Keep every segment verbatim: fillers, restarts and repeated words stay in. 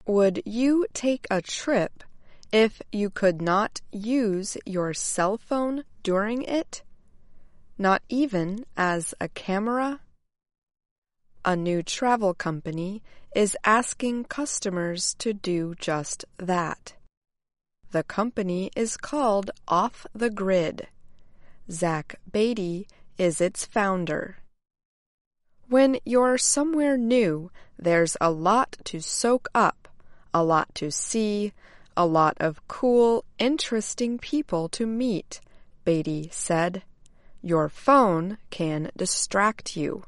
Would you take a trip if you could not use your cell phone during it? Not even as a camera? A new travel company is asking customers to do just that. The company is called Off the Grid. Zach Beatty is its founder. When you're somewhere new, there's a lot to soak up, a lot to see, a lot of cool, interesting people to meet, Beatty said. Your phone can distract you.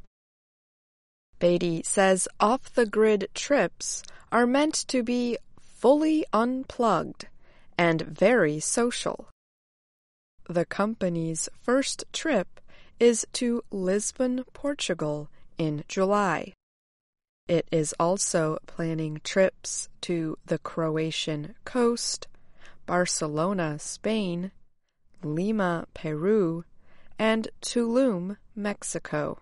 Beatty says off-the-grid trips are meant to be fully unplugged and very social. The company's first trip is to Lisbon, Portugal in July. It is also planning trips to the Croatian coast, Barcelona, Spain, Lima, Peru, and Tulum, Mexico.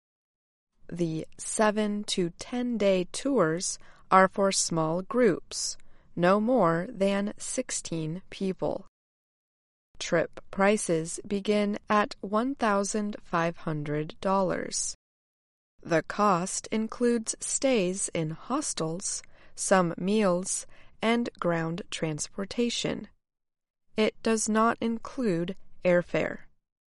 The seven to ten day tours are for small groups, no more than sixteen people. Trip prices begin at one thousand five hundred dollars. The cost includes stays in hostels, some meals, and ground transportation. It does not include airfare.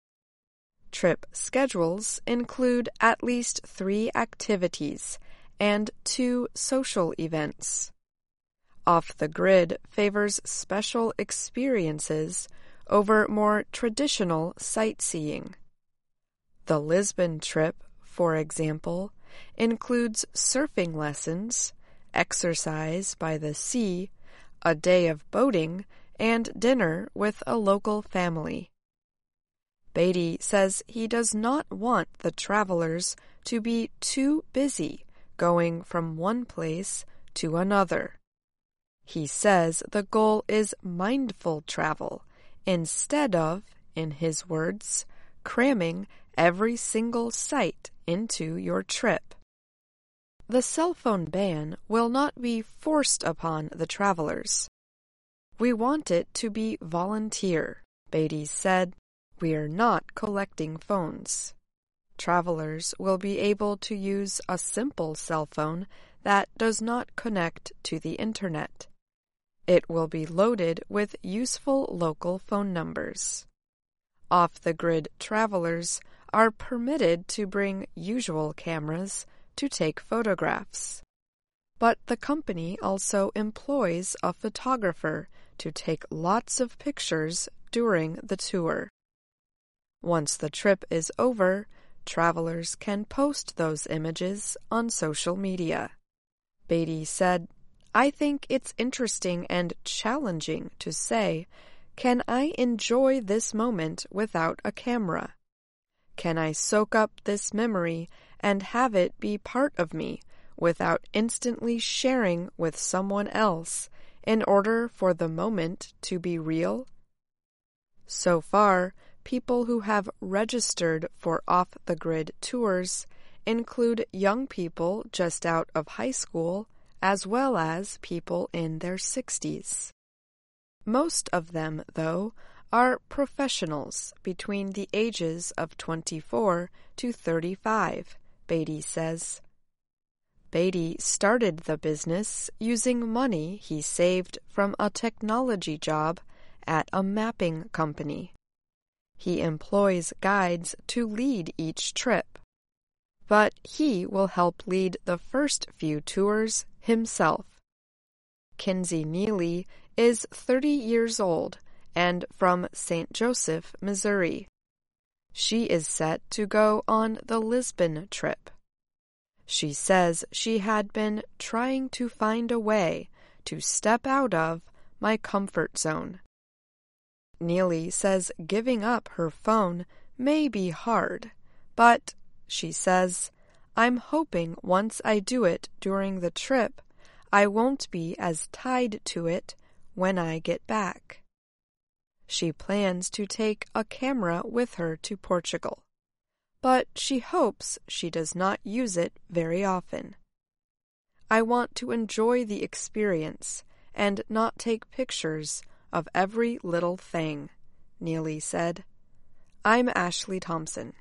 Trip schedules include at least three activities and two social events. Off the Grid favors special experiences over more traditional sightseeing. The Lisbon trip, for example, includes surfing lessons, exercise by the sea, a day of boating, and dinner with a local family. Beatty says he does not want the travelers to be too busy going from one place to another. He says the goal is mindful travel instead of, in his words, cramming every single site into your trip. The cell phone ban will not be forced upon the travelers. We want it to be volunteer, Beatty said. We are not collecting phones. Travelers will be able to use a simple cell phone that does not connect to the internet. It will be loaded with useful local phone numbers. Off-the-grid travelers are permitted to bring usual cameras to take photographs. But the company also employs a photographer to take lots of pictures during the tour. Once the trip is over, travelers can post those images on social media. Beatty said, I think it's interesting and challenging to say, can I enjoy this moment without a camera? Can I soak up this memory and have it be part of me without instantly sharing with someone else in order for the moment to be real? So far, people who have registered for off-the-grid tours include young people just out of high school as well as people in their sixties. Most of them, though, are professionals between the ages of twenty-four to thirty-five, Beatty says. Beatty started the business using money he saved from a technology job at a mapping company. He employs guides to lead each trip, but he will help lead the first few tours himself. Kinsey Neely is thirty years old and from Saint Joseph, Missouri. She is set to go on the Lisbon trip. She says she had been trying to find a way to step out of my comfort zone. Neely says giving up her phone may be hard, but, she says, I'm hoping once I do it during the trip, I won't be as tied to it when I get back. She plans to take a camera with her to Portugal, but she hopes she does not use it very often. I want to enjoy the experience and not take pictures of every little thing, Neely said. I'm Ashley Thompson.